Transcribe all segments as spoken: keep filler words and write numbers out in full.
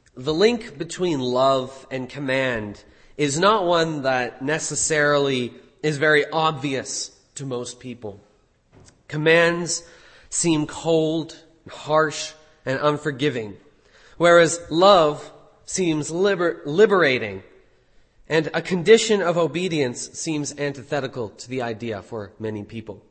The link between love and command is not one that necessarily is very obvious to most people. Commands seem cold, harsh, and unforgiving, whereas love seems liber- liberating, and a condition of obedience seems antithetical to the idea for many people.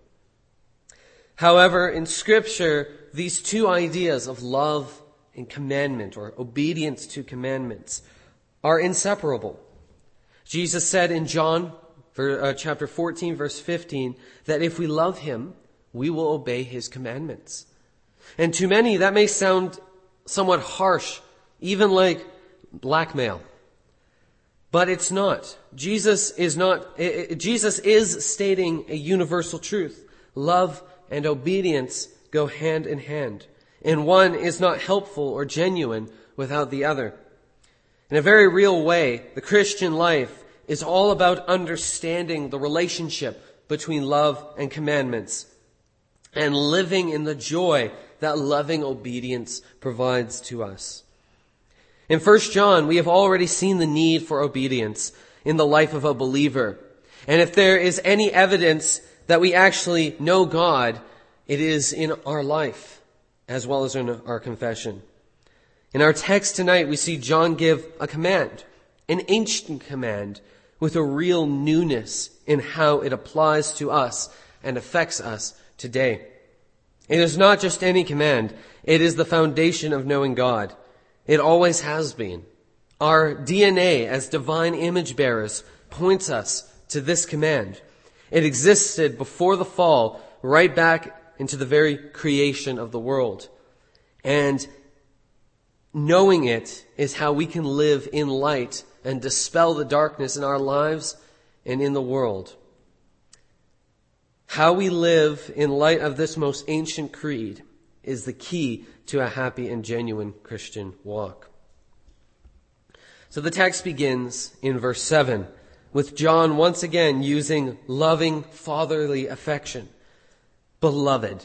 However, in Scripture, these two ideas of love and commandment, or obedience to commandments, are inseparable. Jesus said in John uh, chapter fourteen, verse fifteen, that if we love him, we will obey his commandments. And to many, that may sound somewhat harsh, even like blackmail. But it's not. Jesus is not, it, it, Jesus is stating a universal truth. Love and obedience go hand in hand, and one is not helpful or genuine without the other. In a very real way, the Christian life is all about understanding the relationship between love and commandments and living in the joy that loving obedience provides to us. In First John, we have already seen the need for obedience in the life of a believer. And if there is any evidence that we actually know God, it is in our life as well as in our confession. In our text tonight, we see John give a command, an ancient command with a real newness in how it applies to us and affects us today. It is not just any command. It is the foundation of knowing God. It always has been. Our D N A as divine image bearers points us to this command. It existed before the fall, right back into the very creation of the world. And knowing it is how we can live in light and dispel the darkness in our lives and in the world. How we live in light of this most ancient creed is the key to a happy and genuine Christian walk. So the text begins in verse seven with John once again using loving fatherly affection. Beloved,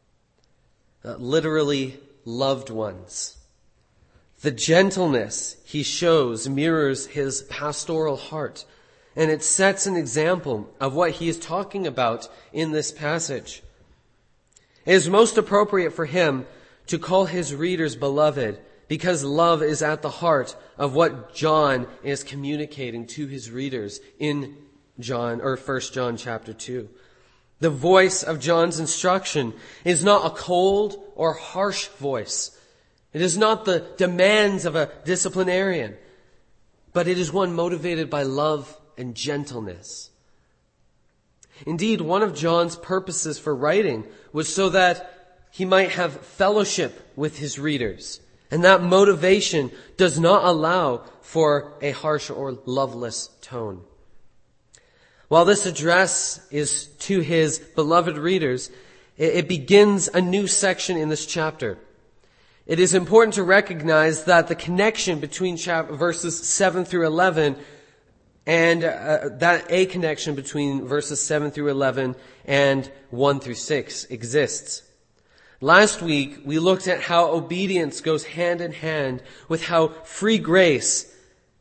uh, literally loved ones. The gentleness he shows mirrors his pastoral heart, and it sets an example of what he is talking about in this passage. It is most appropriate for him to call his readers beloved because love is at the heart of what John is communicating to his readers in John or First John chapter two. The voice of John's instruction is not a cold or harsh voice. It is not the demands of a disciplinarian, but it is one motivated by love and gentleness. Indeed, one of John's purposes for writing was so that he might have fellowship with his readers. And that motivation does not allow for a harsh or loveless tone. While this address is to his beloved readers, it begins a new section in this chapter. It is important to recognize that the connection between chapter, verses seven through eleven and uh, that a connection between verses seven through eleven and one through six exists. Last week, we looked at how obedience goes hand in hand with how free grace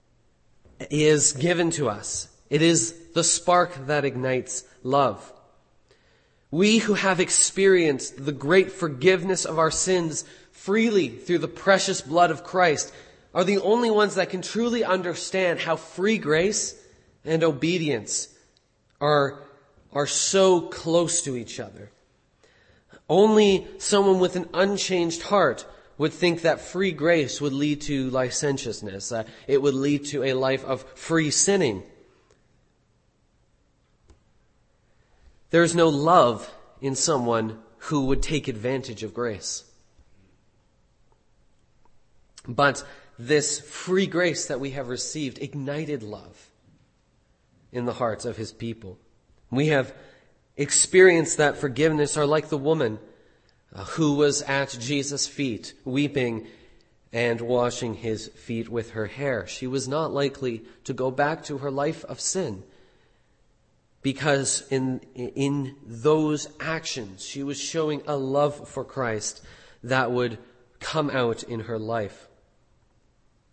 is given to us. It is the spark that ignites love. We who have experienced the great forgiveness of our sins freely through the precious blood of Christ are the only ones that can truly understand how free grace and obedience are, are so close to each other. Only someone with an unchanged heart would think that free grace would lead to licentiousness. Uh, it would lead to a life of free sinning. There is no love in someone who would take advantage of grace. But this free grace that we have received ignited love in the hearts of his people. We have experienced that forgiveness are like the woman uh, who was at Jesus' feet, weeping and washing his feet with her hair. She was not likely to go back to her life of sin because in, in those actions she was showing a love for Christ that would come out in her life.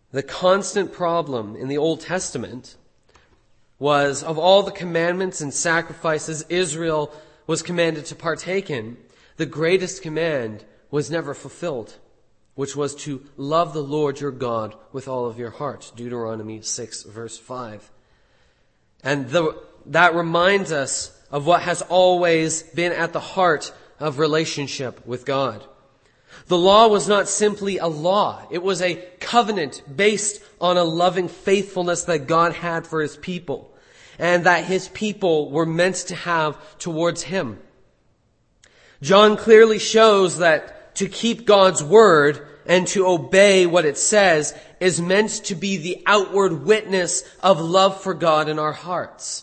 The constant problem in the Old Testament was, of all the commandments and sacrifices Israel was commanded to partake in, the greatest command was never fulfilled, which was to love the Lord your God with all of your heart. Deuteronomy six, verse five. And the, that reminds us of what has always been at the heart of relationship with God. The law was not simply a law. It was a covenant based on a loving faithfulness that God had for his people, and that his people were meant to have towards him. John clearly shows that to keep God's word and to obey what it says is meant to be the outward witness of love for God in our hearts.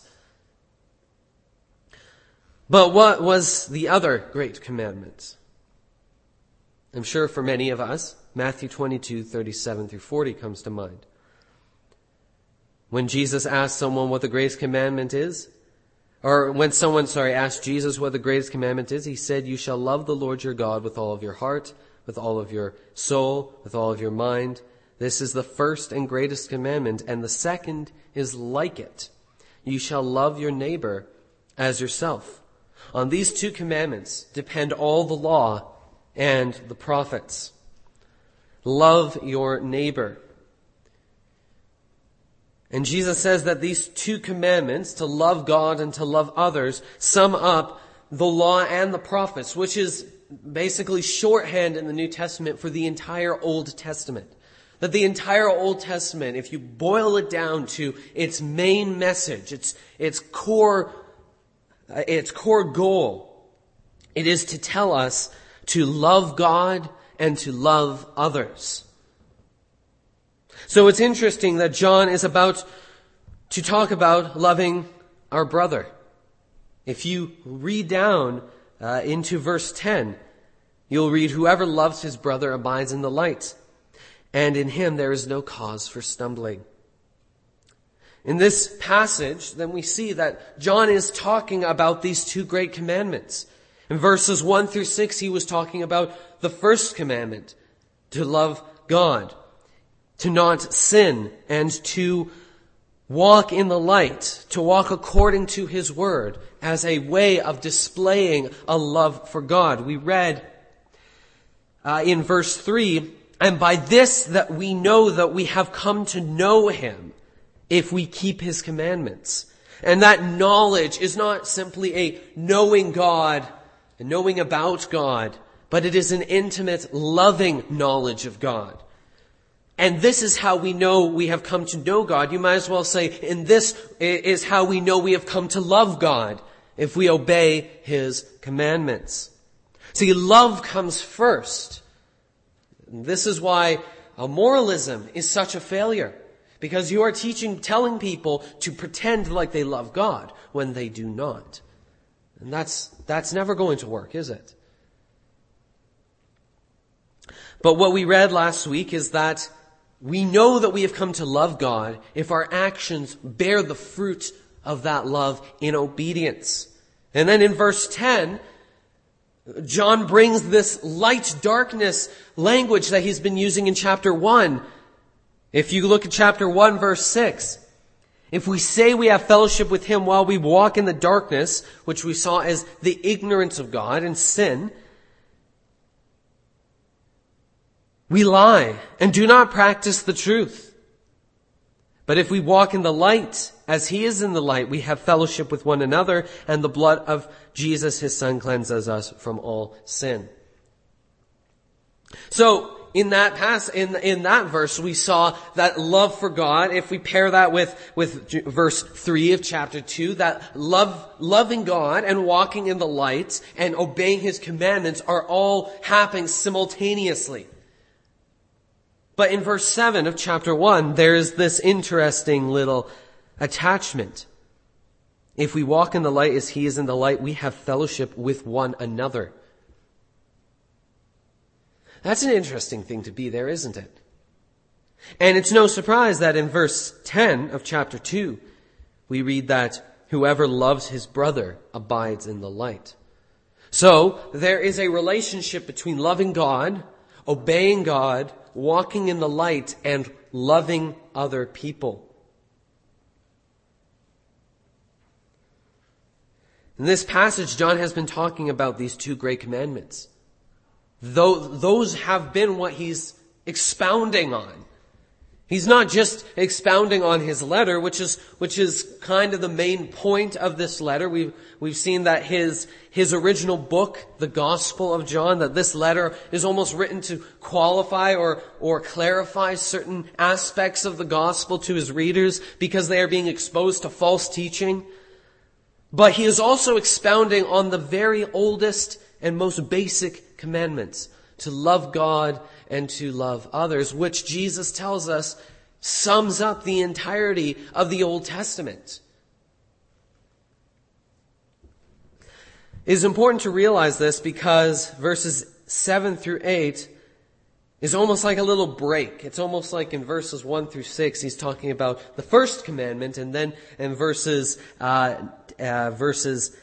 But what was the other great commandment? I'm sure for many of us, Matthew twenty-two, thirty-seven through forty comes to mind. When Jesus asked someone what the greatest commandment is, or when someone, sorry, asked Jesus what the greatest commandment is, he said, you shall love the Lord your God with all of your heart, with all of your soul, with all of your mind. This is the first and greatest commandment, and the second is like it. You shall love your neighbor as yourself. On these two commandments depend all the law and the prophets. Love your neighbor. And Jesus says that these two commandments, to love God and to love others, sum up the law and the prophets, which is basically shorthand in the New Testament for the entire Old Testament. That the entire Old Testament, if you boil it down to its main message, its, its core, uh, its core goal, it is to tell us to love God and to love others. So it's interesting that John is about to talk about loving our brother. If you read down uh, into verse ten, you'll read, whoever loves his brother abides in the light, and in him there is no cause for stumbling. In this passage, then we see that John is talking about these two great commandments. In verses one through six, he was talking about the first commandment, to love God, to not sin, and to walk in the light, to walk according to his word as a way of displaying a love for God. We read uh, in verse three, and by this that we know that we have come to know him, if we keep his commandments. And that knowledge is not simply a knowing God, a knowing about God, but it is an intimate, loving knowledge of God. And this is how we know we have come to know God. You might as well say, and this is how we know we have come to love God, if we obey his commandments. See, love comes first. And this is why moralism is such a failure. Because you are teaching, telling people to pretend like they love God when they do not. And that's, that's never going to work, is it? But what we read last week is that we know that we have come to love God if our actions bear the fruit of that love in obedience. And then in verse ten, John brings this light-darkness language that he's been using in chapter one. If you look at chapter one, verse six, if we say we have fellowship with him while we walk in the darkness, which we saw as the ignorance of God and sin, we lie and do not practice the truth. But if we walk in the light, as he is in the light, we have fellowship with one another, and the blood of Jesus, his son, cleanses us from all sin. So, in that pass, in, in that verse, we saw that love for God. If we pair that with, with verse three of chapter two, that love, loving God and walking in the light and obeying his commandments are all happening simultaneously. But in verse seven of chapter one, there is this interesting little attachment. If we walk in the light as he is in the light, we have fellowship with one another. That's an interesting thing to be there, isn't it? And it's no surprise that in verse ten of chapter two, we read that whoever loves his brother abides in the light. So, there is a relationship between loving God, obeying God, walking in the light, and loving other people. In this passage, John has been talking about these two great commandments. Though those have been what he's expounding on. He's not just expounding on his letter, which is which is kind of the main point of this letter. We've we've seen that his his original book, the Gospel of John, that this letter is almost written to qualify or or clarify certain aspects of the gospel to his readers because they are being exposed to false teaching. But he is also expounding on the very oldest and most basic commandments, to love God and to love others, which Jesus tells us sums up the entirety of the Old Testament. It is important to realize this because verses seven through eight is almost like a little break. It's almost like in verses one through six, he's talking about the first commandment, and then in verses uh, uh, verses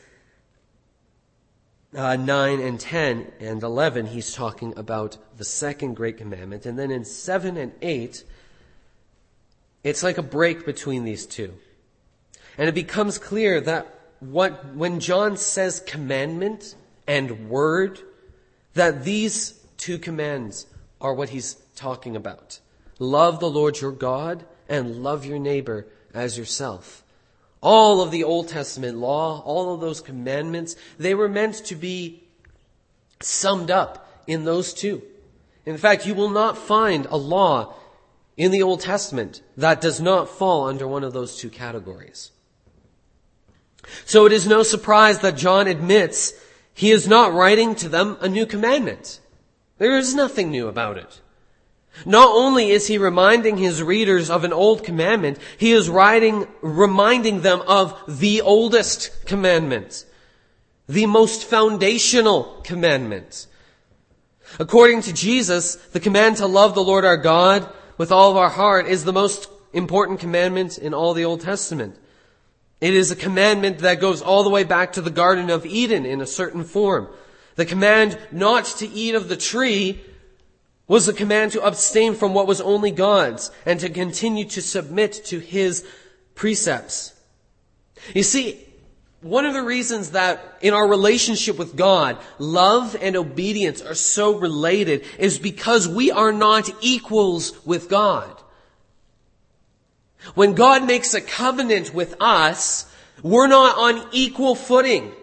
uh, nine and ten and eleven, he's talking about the second great commandment, and then in seven and eight, it's like a break between these two, and it becomes clear that what when John says commandment and word, that these two commands are what he's talking about. Love the Lord your God and love your neighbor as yourself. All of the Old Testament law, all of those commandments, they were meant to be summed up in those two. In fact, you will not find a law in the Old Testament that does not fall under one of those two categories. So it is no surprise that John admits he is not writing to them a new commandment. There is nothing new about it. Not only is he reminding his readers of an old commandment, he is writing, reminding them of the oldest commandment, the most foundational commandment. According to Jesus, the command to love the Lord our God with all of our heart is the most important commandment in all the Old Testament. It is a commandment that goes all the way back to the Garden of Eden in a certain form. The command not to eat of the tree was the command to abstain from what was only God's and to continue to submit to his precepts. You see, one of the reasons that in our relationship with God, love and obedience are so related is because we are not equals with God. When God makes a covenant with us, we're not on equal footing.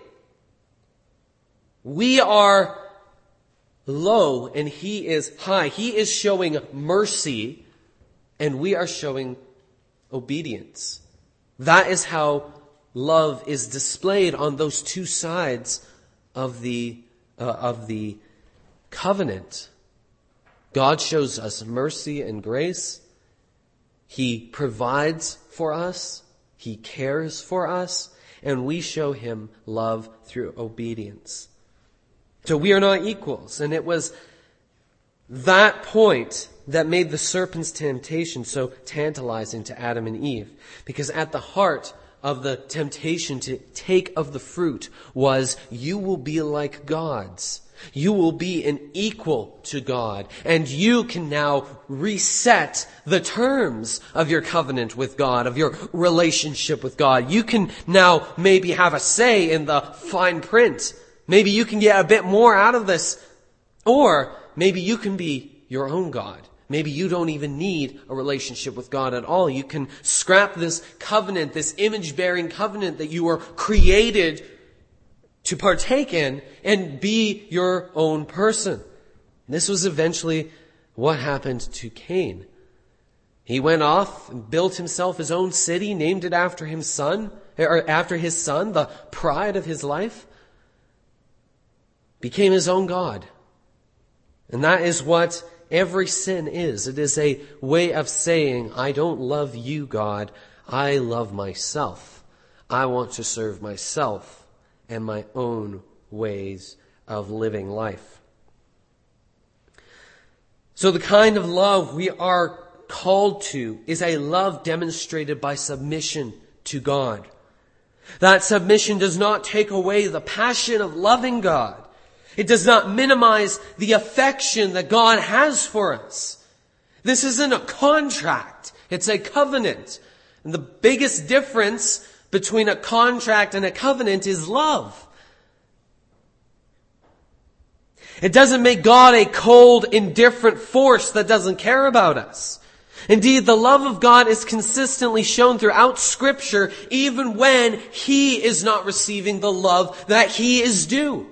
We are low and he is high. He is showing mercy and we are showing obedience. That is how love is displayed on those two sides of the uh, of the covenant. God shows us mercy and grace. He provides for us. He cares for us. And we show him love through obedience. So we are not equals. And it was that point that made the serpent's temptation so tantalizing to Adam and Eve. Because at the heart of the temptation to take of the fruit was, you will be like gods. You will be an equal to God. And you can now reset the terms of your covenant with God, of your relationship with God. You can now maybe have a say in the fine print. Maybe you can get a bit more out of this. Or maybe you can be your own God. Maybe you don't even need a relationship with God at all. You can scrap this covenant, this image-bearing covenant that you were created to partake in and be your own person. This was eventually what happened to Cain. He went off and built himself his own city, named it after his son, or after his son, the pride of his life. Became his own God. And that is what every sin is. It is a way of saying, I don't love you, God. I love myself. I want to serve myself and my own ways of living life. So the kind of love we are called to is a love demonstrated by submission to God. That submission does not take away the passion of loving God. It does not minimize the affection that God has for us. This isn't a contract. It's a covenant. And the biggest difference between a contract and a covenant is love. It doesn't make God a cold, indifferent force that doesn't care about us. Indeed, the love of God is consistently shown throughout Scripture, even when He is not receiving the love that He is due.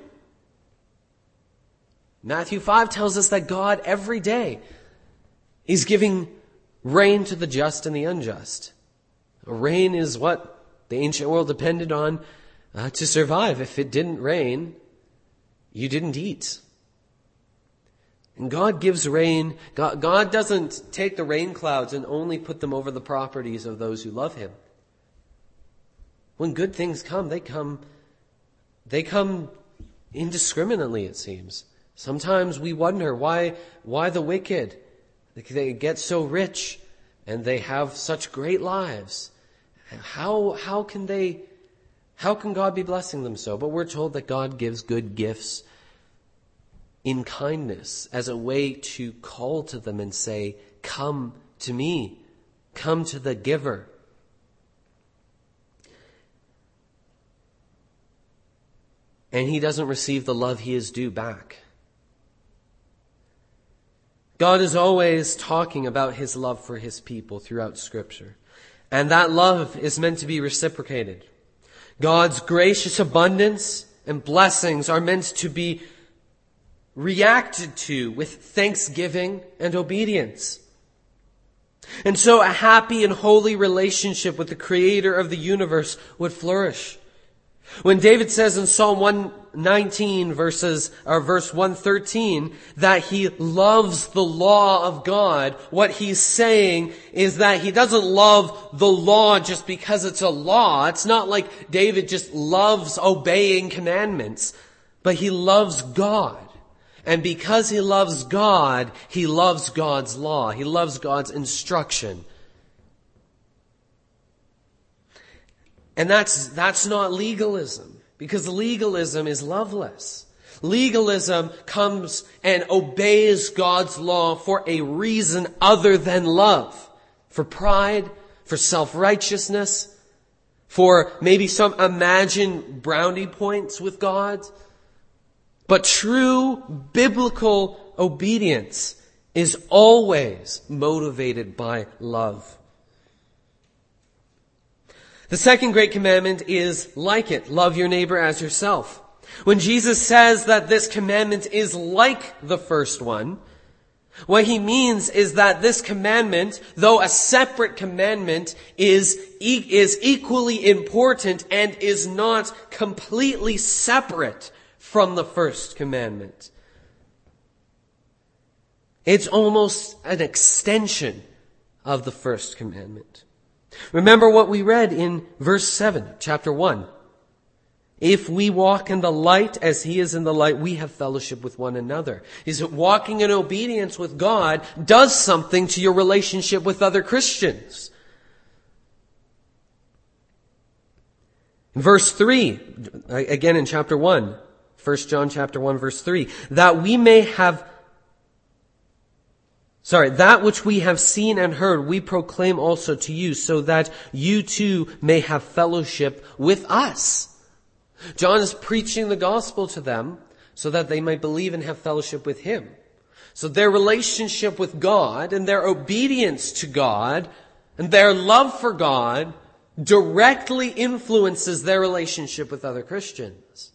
Matthew five tells us that God every day is giving rain to the just and the unjust. Rain is what the ancient world depended on uh, to survive. If it didn't rain, you didn't eat. And God gives rain. God, God doesn't take the rain clouds and only put them over the properties of those who love Him. When good things come, they come, they come indiscriminately, it seems. Sometimes we wonder why, why the wicked, they get so rich and they have such great lives. How, how can they, how can God be blessing them so? But we're told that God gives good gifts in kindness as a way to call to them and say, come to me, come to the giver. And He doesn't receive the love He is due back. God is always talking about His love for His people throughout Scripture. And that love is meant to be reciprocated. God's gracious abundance and blessings are meant to be reacted to with thanksgiving and obedience. And so a happy and holy relationship with the Creator of the universe would flourish. When David says in Psalm one nineteen verses, or verse one thirteen, that he loves the law of God, what he's saying is that he doesn't love the law just because it's a law. It's not like David just loves obeying commandments, but he loves God. And because he loves God, he loves God's law. He loves God's instruction. And that's, that's not legalism, because legalism is loveless. Legalism comes and obeys God's law for a reason other than love. For pride, for self-righteousness, for maybe some imagined brownie points with God. But true biblical obedience is always motivated by love. The second great commandment is like it. Love your neighbor as yourself. When Jesus says that this commandment is like the first one, what He means is that this commandment, though a separate commandment, is, e- is equally important and is not completely separate from the first commandment. It's almost an extension of the first commandment. Remember what we read in verse seven, chapter one. If we walk in the light as He is in the light, we have fellowship with one another. Is that walking in obedience with God does something to your relationship with other Christians. In verse three, again in chapter one, First John chapter one, verse three, that we may have, sorry, that which we have seen and heard, we proclaim also to you, so that you too may have fellowship with us. John is preaching the gospel to them so that they might believe and have fellowship with Him. So their relationship with God and their obedience to God and their love for God directly influences their relationship with other Christians.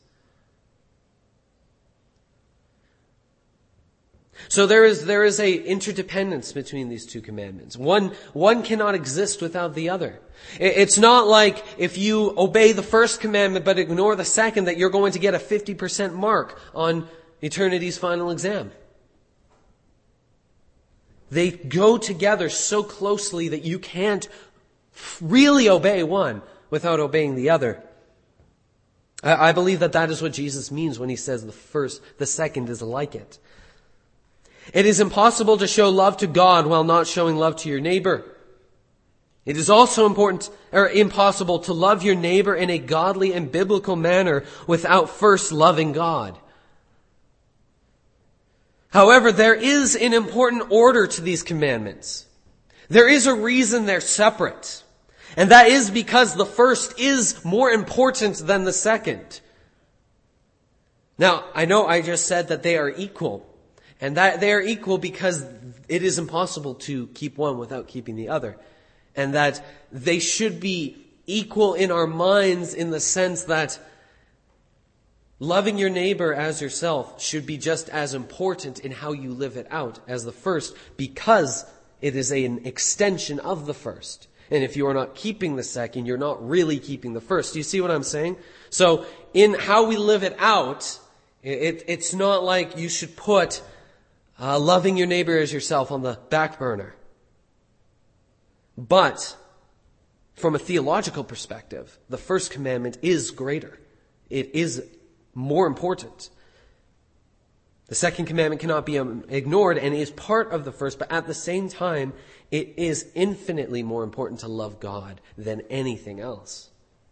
So there is, there is a interdependence between these two commandments. One, one cannot exist without the other. It's not like if you obey the first commandment but ignore the second that you're going to get a fifty percent mark on eternity's final exam. They go together so closely that you can't really obey one without obeying the other. I, I believe that that is what Jesus means when He says the first, the second is like it. It is impossible to show love to God while not showing love to your neighbor. It is also important or impossible to love your neighbor in a godly and biblical manner without first loving God. However, there is an important order to these commandments. There is a reason they're separate. And that is because the first is more important than the second. Now, I know I just said that they are equal. And that they are equal because it is impossible to keep one without keeping the other. And that they should be equal in our minds in the sense that loving your neighbor as yourself should be just as important in how you live it out as the first, because it is an extension of the first. And if you are not keeping the second, you're not really keeping the first. Do you see what I'm saying? So in how we live it out, it, it's not like you should put uh, loving your neighbor as yourself on the back burner. But from a theological perspective, the first commandment is greater. It is more important. The second commandment cannot be um, ignored and is part of the first, but at the same time, it is infinitely more important to love God than anything else.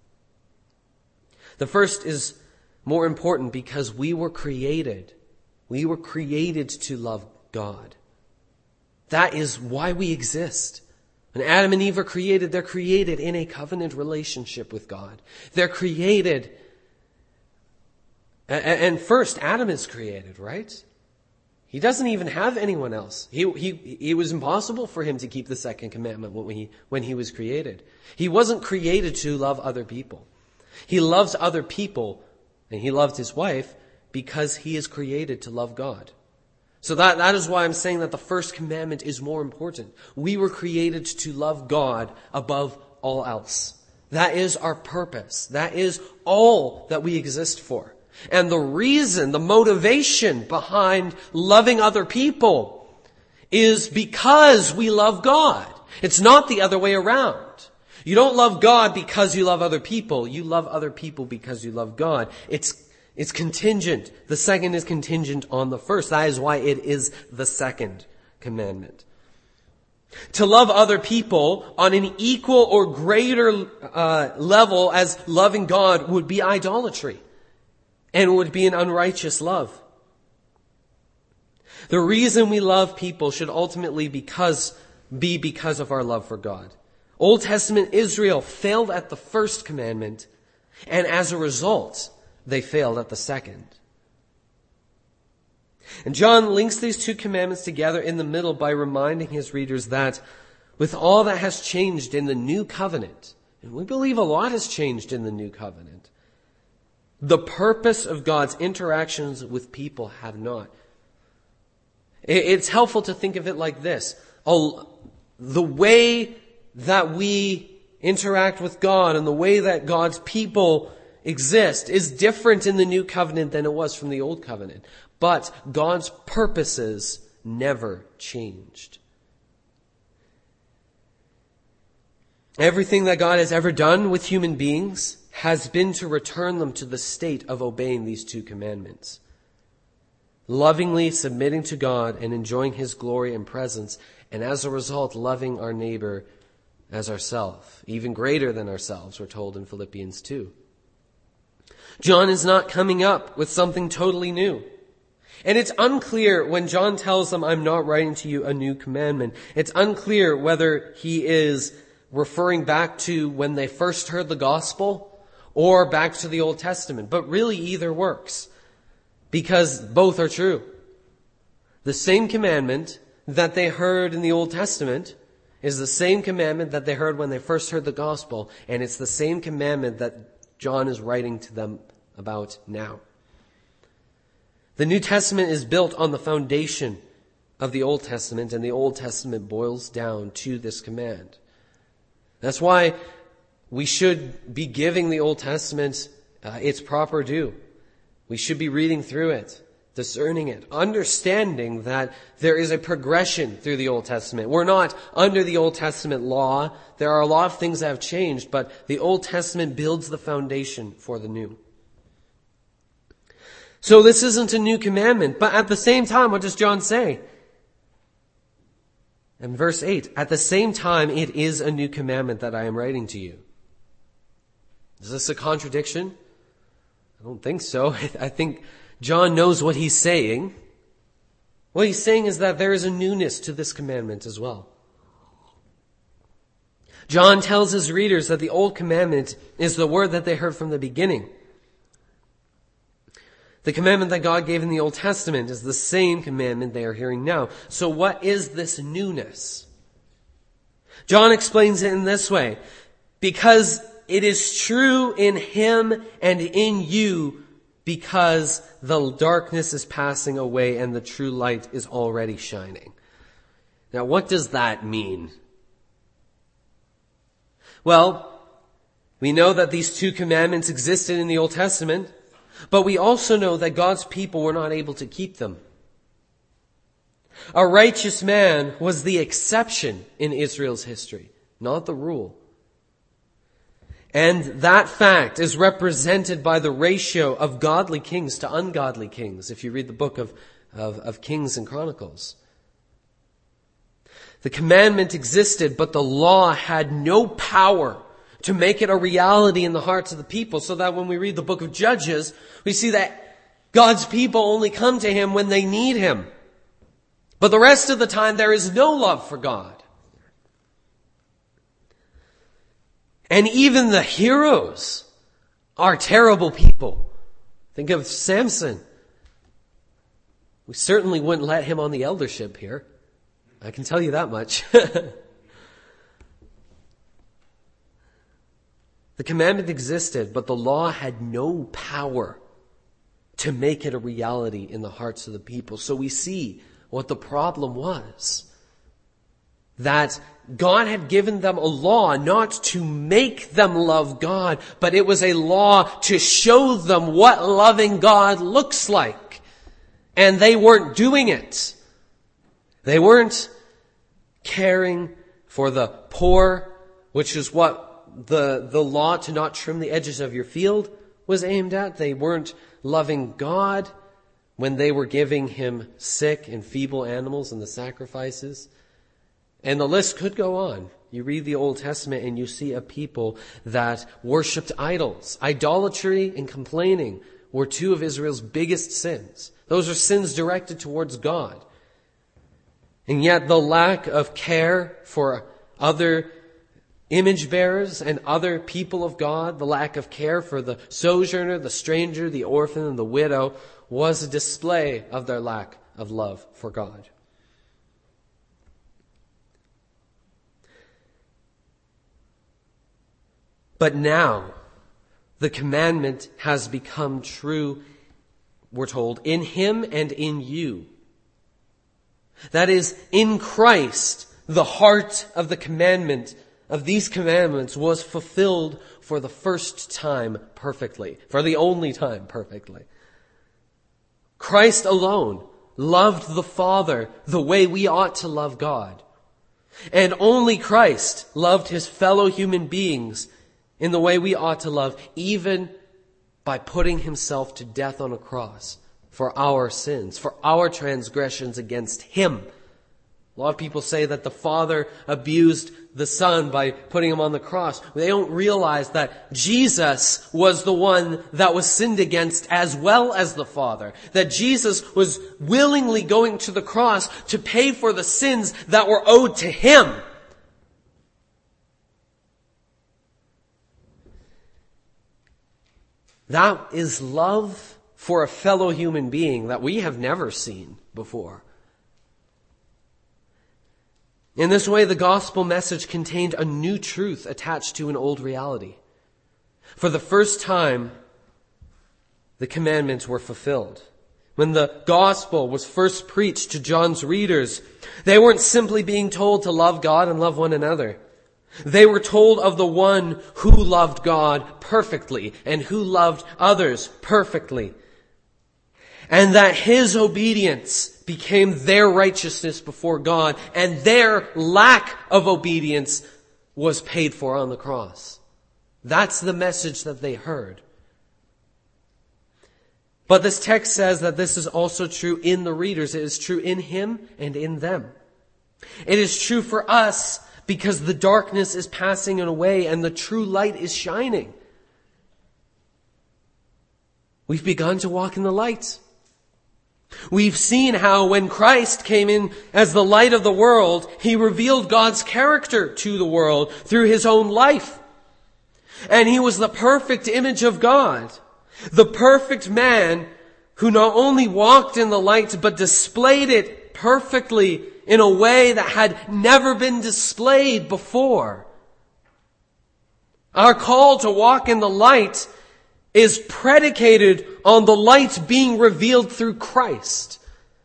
The first is more important because we were created. We were created to love God. That is why we exist. When Adam and Eve are created, they're created in a covenant relationship with God. They're created. And first, Adam is created, right? He doesn't even have anyone else. He, he, it was impossible for him to keep the second commandment when he, when he was created. He wasn't created to love other people. He loves other people, and he loved his wife because he is created to love God. So that, that is why I'm saying that the first commandment is more important. We were created to love God above all else. That is our purpose. That is all that we exist for. And the reason, the motivation behind loving other people is because we love God. It's not the other way around. You don't love God because you love other people. You love other people because you love God. It's, it's contingent. The second is contingent on the first. That is why it is the second commandment. To love other people on an equal or greater uh, level as loving God would be idolatry. And would be an unrighteous love. The reason we love people should ultimately because, be because of our love for God. Old Testament Israel failed at the first commandment, and as a result, they failed at the second. And John links these two commandments together in the middle by reminding his readers that with all that has changed in the new covenant, and we believe a lot has changed in the new covenant, the purpose of God's interactions with people have not. It's helpful to think of it like this. The way that we interact with God and the way that God's people exist is different in the new covenant than it was from the old covenant. But God's purposes never changed. Everything that God has ever done with human beings has been to return them to the state of obeying these two commandments. Lovingly submitting to God and enjoying His glory and presence, and as a result, loving our neighbor as ourselves, even greater than ourselves, we're told in Philippians two. John is not coming up with something totally new. And it's unclear when John tells them, I'm not writing to you a new commandment. It's unclear whether he is referring back to when they first heard the gospel or back to the Old Testament. But really either works, because both are true. The same commandment that they heard in the Old Testament is the same commandment that they heard when they first heard the gospel, and it's the same commandment that John is writing to them about now. The New Testament is built on the foundation of the Old Testament, and the Old Testament boils down to this command. That's why we should be giving the Old Testament uh, its proper due. We should be reading through it, discerning it, understanding that there is a progression through the Old Testament. We're not under the Old Testament law. There are a lot of things that have changed, but the Old Testament builds the foundation for the new. So this isn't a new commandment, but at the same time, what does John say? In verse eight, at the same time, it is a new commandment that I am writing to you. Is this a contradiction? I don't think so. I think John knows what he's saying. What he's saying is that there is a newness to this commandment as well. John tells his readers that the old commandment is the word that they heard from the beginning. The commandment that God gave in the Old Testament is the same commandment they are hearing now. So what is this newness? John explains it in this way. Because it is true in him and in you, because the darkness is passing away and the true light is already shining. Now, what does that mean? Well, we know that these two commandments existed in the Old Testament, but we also know that God's people were not able to keep them. A righteous man was the exception in Israel's history, not the rule. And that fact is represented by the ratio of godly kings to ungodly kings, if you read the book of, of, of Kings and Chronicles. The commandment existed, but the law had no power to make it a reality in the hearts of the people, so that when we read the book of Judges, we see that God's people only come to him when they need him. But the rest of the time, there is no love for God. And even the heroes are terrible people. Think of Samson. We certainly wouldn't let him on the eldership here. I can tell you that much. The commandment existed, but the law had no power to make it a reality in the hearts of the people. So we see what the problem was. That God had given them a law not to make them love God, but it was a law to show them what loving God looks like. And they weren't doing it. They weren't caring for the poor, which is what the, the law to not trim the edges of your field was aimed at. They weren't loving God when they were giving him sick and feeble animals in the sacrifices. And the list could go on. You read the Old Testament and you see a people that worshipped idols. Idolatry and complaining were two of Israel's biggest sins. Those are sins directed towards God. And yet the lack of care for other image bearers and other people of God, the lack of care for the sojourner, the stranger, the orphan, and the widow was a display of their lack of love for God. But now, the commandment has become true, we're told, in him and in you. That is, in Christ, the heart of the commandment, of these commandments, was fulfilled for the first time perfectly, for the only time perfectly. Christ alone loved the Father the way we ought to love God. And only Christ loved his fellow human beings in the way we ought to love, even by putting himself to death on a cross for our sins, for our transgressions against him. A lot of people say that the Father abused the Son by putting him on the cross. They don't realize that Jesus was the one that was sinned against as well as the Father. That Jesus was willingly going to the cross to pay for the sins that were owed to him. That is love for a fellow human being that we have never seen before. In this way, the gospel message contained a new truth attached to an old reality. For the first time, the commandments were fulfilled. When the gospel was first preached to John's readers, they weren't simply being told to love God and love one another. They were told of the one who loved God perfectly and who loved others perfectly. And that his obedience became their righteousness before God, and their lack of obedience was paid for on the cross. That's the message that they heard. But this text says that this is also true in the readers. It is true in him and in them. It is true for us because the darkness is passing away and the true light is shining. We've begun to walk in the light. We've seen how when Christ came in as the light of the world, he revealed God's character to the world through his own life. And he was the perfect image of God, the perfect man who not only walked in the light, but displayed it perfectly in a way that had never been displayed before. Our call to walk in the light is predicated on the light being revealed through Christ.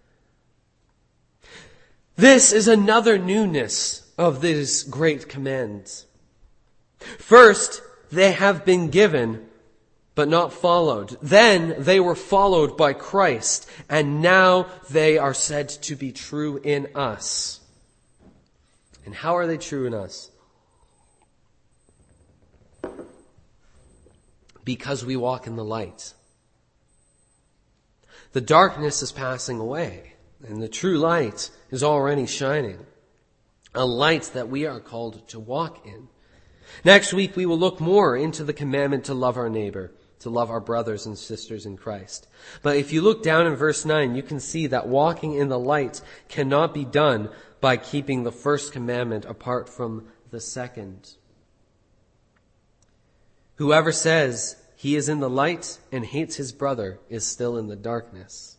This is another newness of these great commands. First, they have been given, but not followed. Then they were followed by Christ, and now they are said to be true in us. And how are they true in us? Because we walk in the light. The darkness is passing away, and the true light is already shining. A light that we are called to walk in. Next week we will look more into the commandment to love our neighbor, to love our brothers and sisters in Christ. But if you look down in verse nine, you can see that walking in the light cannot be done by keeping the first commandment apart from the second. Whoever says he is in the light and hates his brother is still in the darkness.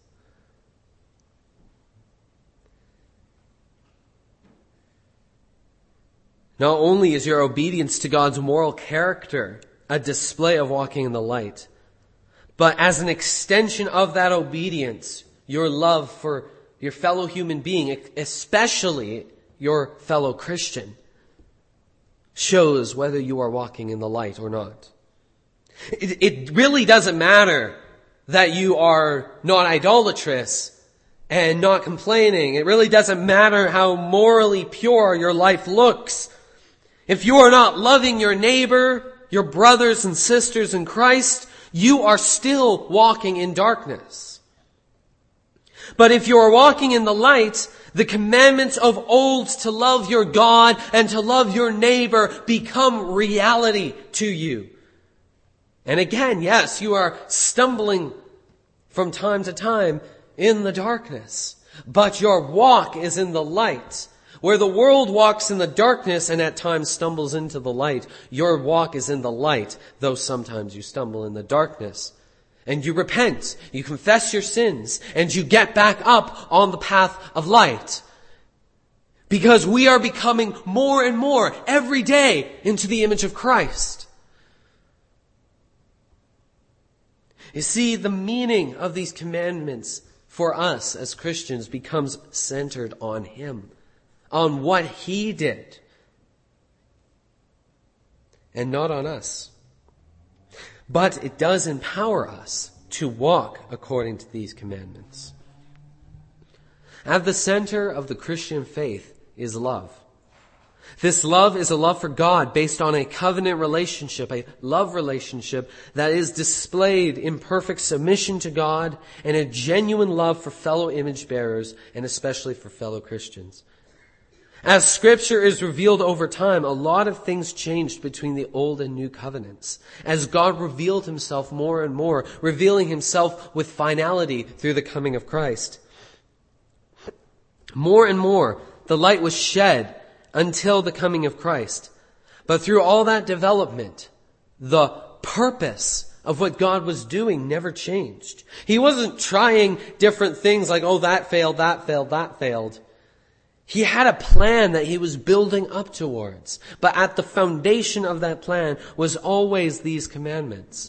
Not only is your obedience to God's moral character a display of walking in the light, but as an extension of that obedience, your love for your fellow human being, especially your fellow Christian, shows whether you are walking in the light or not. It, it really doesn't matter that you are not idolatrous and not complaining. It really doesn't matter how morally pure your life looks. If you are not loving your neighbor, your brothers and sisters in Christ, you are still walking in darkness. But if you are walking in the light, the commandments of old to love your God and to love your neighbor become reality to you. And again, yes, you are stumbling from time to time in the darkness, but your walk is in the light. Where the world walks in the darkness and at times stumbles into the light, your walk is in the light, though sometimes you stumble in the darkness. And you repent, you confess your sins, and you get back up on the path of light. Because we are becoming more and more every day into the image of Christ. You see, the meaning of these commandments for us as Christians becomes centered on Him. On what He did. And not on us. But it does empower us to walk according to these commandments. At the center of the Christian faith is love. This love is a love for God based on a covenant relationship, a love relationship that is displayed in perfect submission to God and a genuine love for fellow image bearers and especially for fellow Christians. As Scripture is revealed over time, a lot of things changed between the Old and New Covenants. As God revealed Himself more and more, revealing Himself with finality through the coming of Christ. More and more, the light was shed until the coming of Christ. But through all that development, the purpose of what God was doing never changed. He wasn't trying different things like, oh, that failed, that failed, that failed. He had a plan that He was building up towards. But at the foundation of that plan was always these commandments.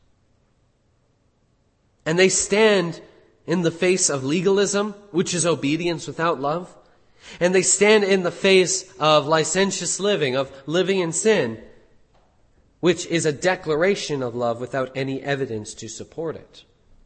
And they stand in the face of legalism, which is obedience without love. And they stand in the face of licentious living, of living in sin, which is a declaration of love without any evidence to support it.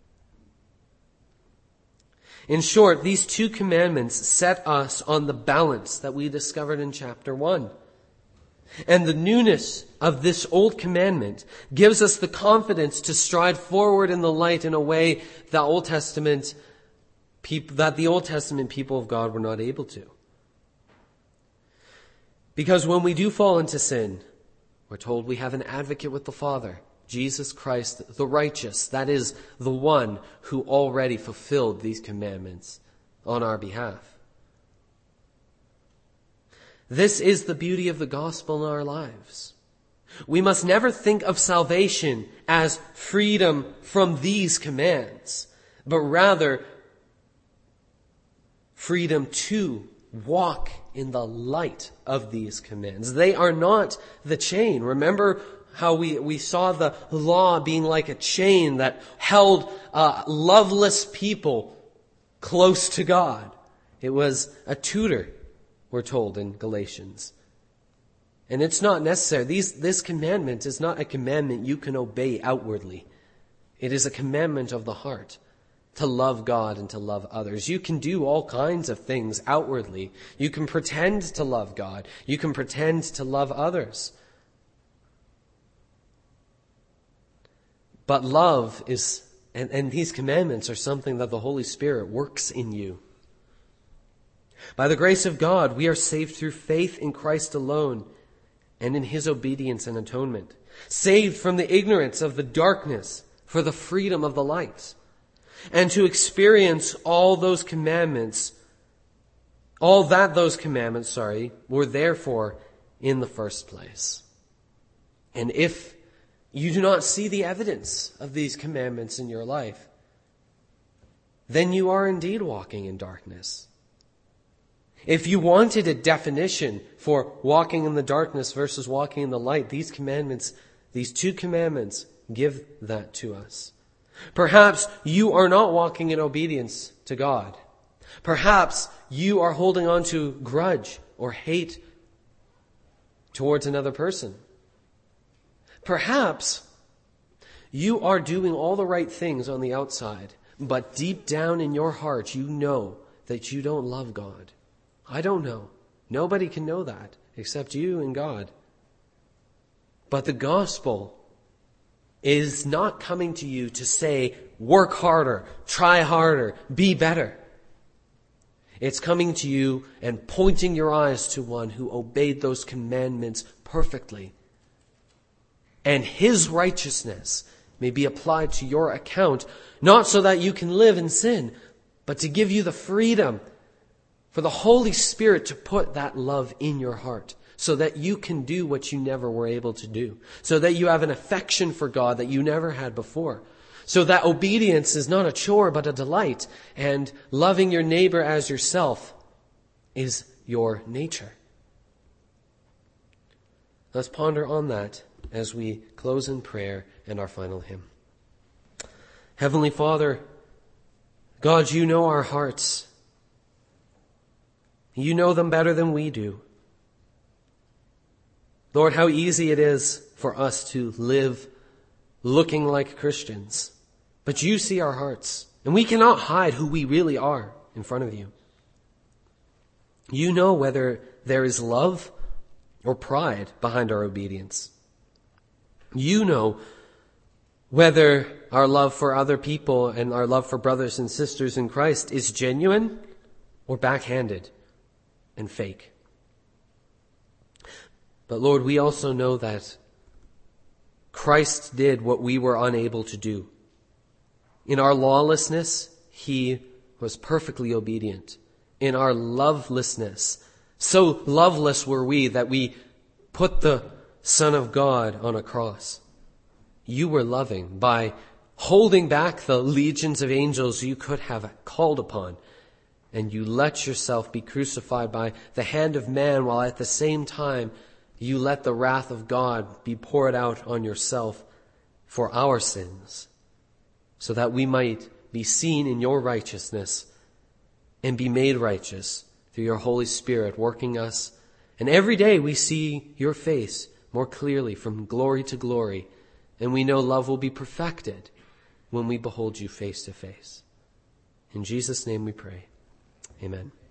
In short, these two commandments set us on the balance that we discovered in chapter one. And the newness of this old commandment gives us the confidence to stride forward in the light in a way that Old Testament people, that the Old Testament people of God were not able to. Because when we do fall into sin, we're told we have an advocate with the Father, Jesus Christ the righteous. That is the one who already fulfilled these commandments on our behalf. This is the beauty of the gospel in our lives. We must never think of salvation as freedom from these commands, but rather freedom to walk in the light of these commands. They are not the chain. Remember how we, we saw the law being like a chain that held uh, loveless people close to God. It was a tutor, we're told in Galatians. And it's not necessary. These, this commandment is not a commandment you can obey outwardly. It is a commandment of the heart to love God and to love others. You can do all kinds of things outwardly. You can pretend to love God. You can pretend to love others. But love is, and, and these commandments are something that the Holy Spirit works in you. By the grace of God, we are saved through faith in Christ alone and in His obedience and atonement. Saved from the ignorance of the darkness for the freedom of the light. And to experience all those commandments, all that those commandments, sorry, were there for in the first place. And if you do not see the evidence of these commandments in your life, then you are indeed walking in darkness. If you wanted a definition for walking in the darkness versus walking in the light, these commandments, these two commandments, give that to us. Perhaps you are not walking in obedience to God. Perhaps you are holding on to grudge or hate towards another person. Perhaps you are doing all the right things on the outside, but deep down in your heart you know that you don't love God. I don't know. Nobody can know that except you and God. But the gospel is not coming to you to say, work harder, try harder, be better. It's coming to you and pointing your eyes to one who obeyed those commandments perfectly. And His righteousness may be applied to your account, not so that you can live in sin, but to give you the freedom for the Holy Spirit to put that love in your heart so that you can do what you never were able to do, so that you have an affection for God that you never had before, so that obedience is not a chore but a delight, and loving your neighbor as yourself is your nature. Let's ponder on that as we close in prayer and our final hymn. Heavenly Father, God, you know our hearts. You know them better than we do. Lord, how easy it is for us to live looking like Christians. But you see our hearts, and we cannot hide who we really are in front of you. You know whether there is love or pride behind our obedience. You know whether our love for other people and our love for brothers and sisters in Christ is genuine or backhanded and fake. But Lord, we also know that Christ did what we were unable to do. In our lawlessness, He was perfectly obedient. In our lovelessness, so loveless were we that we put the Son of God on a cross. You were loving by holding back the legions of angels you could have called upon, and you let yourself be crucified by the hand of man, while at the same time you let the wrath of God be poured out on yourself for our sins, so that we might be seen in your righteousness and be made righteous through your Holy Spirit working us. And every day we see your face more clearly from glory to glory, and we know love will be perfected when we behold you face to face. In Jesus' name we pray. Amen.